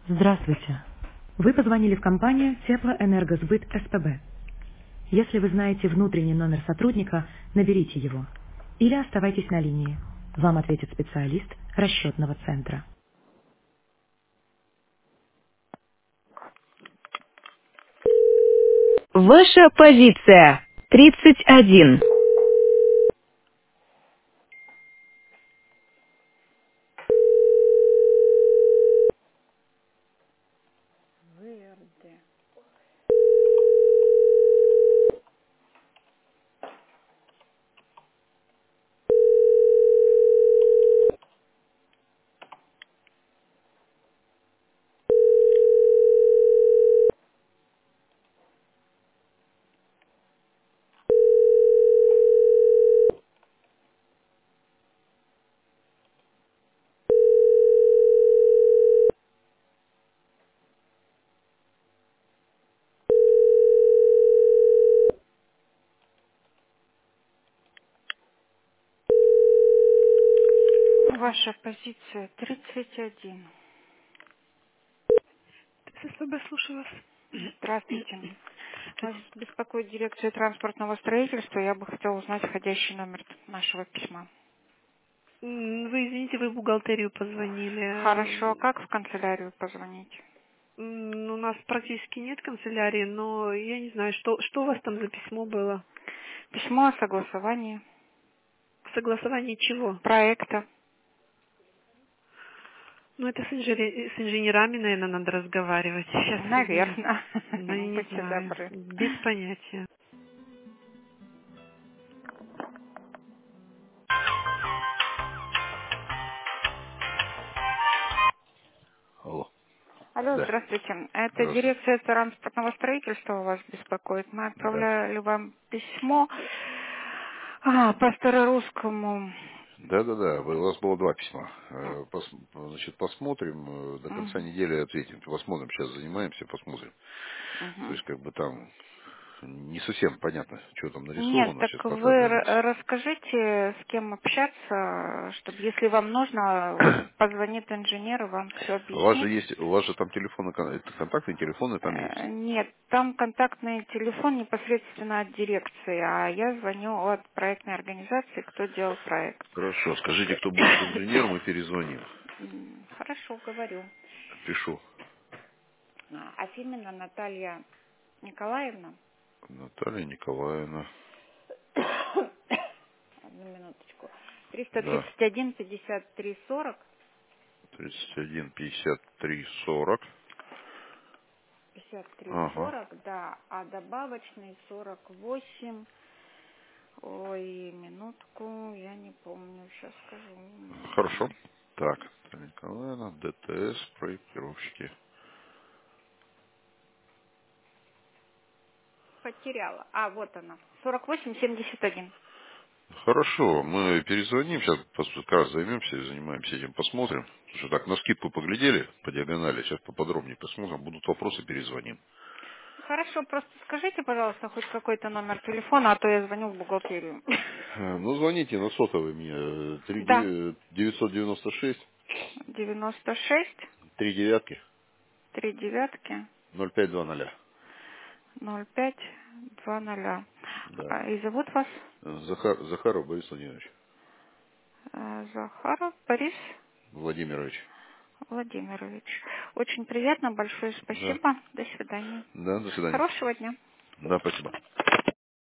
Здравствуйте. Вы позвонили в компанию Теплоэнергосбыт СПБ. Если вы знаете внутренний номер сотрудника, наберите его. Или оставайтесь на линии. Вам ответит специалист расчетного центра. Ваша позиция 31. Верде. Ваша позиция 31. ССБ, слушаю вас. Здравствуйте. Вас беспокоит дирекция транспортного строительства. Я бы хотела узнать входящий номер нашего письма. Вы извините, вы в бухгалтерию позвонили. Хорошо. А как в канцелярию позвонить? У нас практически нет канцелярии, но я не знаю, что у вас там за письмо было? Письмо о согласовании Согласование чего? проекта. Ну, это с инженерами, наверное, надо разговаривать. Сейчас, Наверное. ну, я Ну, не будьте знаю, добры. без понятия. Алло. Алло, Да. здравствуйте. Это Здравствуйте. дирекция транспортного строительства вас беспокоит. Мы Да. отправляли вам письмо по старорусскому. Да. У вас было два письма. Значит, посмотрим. До конца Мгм. недели ответим. Посмотрим. Сейчас занимаемся, посмотрим. То Мгм. есть, как бы там не совсем понятно, что там Нет, нарисовано. так Сейчас вы пока даже. расскажите, с кем общаться, чтобы, если вам нужно, позвонит инженер и вам все объяснит. У вас же там телефоны, это контактные телефоны там есть. Нет, там контактный телефон непосредственно от дирекции, а я звоню от проектной организации, кто делал проект. Хорошо. Скажите, кто будет инженером, и перезвоним. Хорошо, говорю. Пишу. Афимина Наталья Николаевна. Наталья Николаевна. Одну минуточку. Да. 331 53 40. 31 53 40. Ага. 53-40, да, а добавочный 48. Ой, минутку, я не помню, сейчас скажу. Хорошо. Так, Наталья Николаевна, ДТС, проектировщики. Потеряла. А, вот она. 48-71. Хорошо, мы перезвоним, сейчас как раз займемся и занимаемся этим, посмотрим. Потому что так, на скидку поглядели по диагонали, сейчас поподробнее посмотрим, будут вопросы, перезвоним. Хорошо, просто скажите, пожалуйста, хоть какой-то номер телефона, а то я звоню в бухгалтерию. Ну, звоните на сотовый мне, Да, 996 96 3 девятки 3 девятки 0520. 0520. Да. И зовут вас Захаров Борис Владимирович. Захаров Борис Владимирович. Владимирович. Очень приятно, большое Да. спасибо. До свидания. Да, до свидания. Хорошего дня. Да, спасибо.